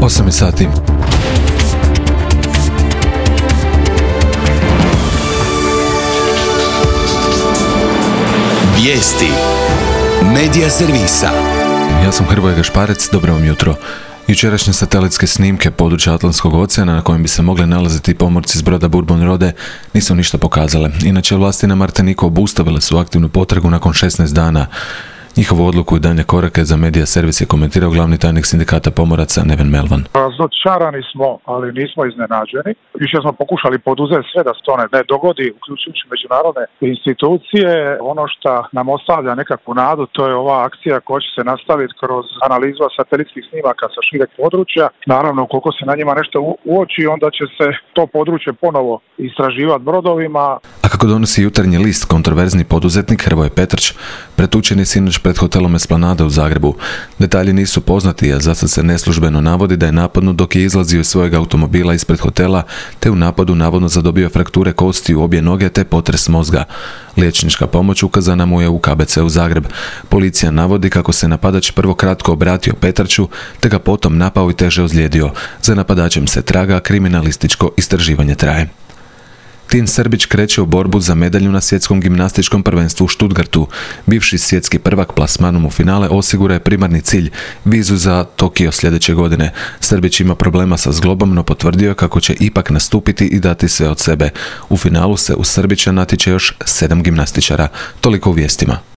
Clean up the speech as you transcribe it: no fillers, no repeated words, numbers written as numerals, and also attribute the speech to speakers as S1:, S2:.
S1: 8 sati.
S2: Vijesti Medija servisa.
S1: Ja sam Hrvoje Gašparec, dobro vam jutro. Jučerašnje satelitske snimke područja Atlantskog oceana na kojem bi se mogli nalaziti pomorci s broda Bourbon Rode nisu ništa pokazale. Inače, vlasti na Martiniku obustavile su aktivnu potragu nakon 16 dana. Njihovu odluku i daljnje korake za Medija servis je komentirao glavni tajnik sindikata pomoraca Neven Melvan.
S3: Razočarani smo, ali nismo iznenađeni. Više smo pokušali poduzeti sve da se to ne dogodi, uključujući međunarodne institucije. Ono što nam ostavlja nekakvu nadu, to je ova akcija koja će se nastaviti kroz analizu satelitskih snimaka sa šireg područja. Naravno, ukoliko se na njima nešto uoči, onda će se to područje ponovo istraživati brodovima.
S1: A kako donosi Jutarnji list, kontroverzni poduzetnik Hrvoje Petrč pretučen je sinoć pred hotelom Esplanada u Zagrebu. Detalji nisu poznati, a zasad se neslužbeno navodi da je napadnut dok je izlazio iz svojeg automobila ispred hotela, te u napadu navodno zadobio frakture kosti u obje noge te potres mozga. Liječnička pomoć ukazana mu je u KBC u Zagreb. Policija navodi kako se napadač prvo kratko obratio Petrču, te ga potom napao i teže ozlijedio. Za napadačem se traga, kriminalističko istraživanje traje. Tin Srbić kreće u borbu za medalju na svjetskom gimnastičkom prvenstvu u Stuttgartu. Bivši svjetski prvak plasmanom u finale osigura je primarni cilj, vizu za Tokio sljedeće godine. Srbić ima problema sa zglobom, no potvrdio je kako će ipak nastupiti i dati sve od sebe. U finalu se u Srbića natječe još 7 gimnastičara. Toliko u vijestima.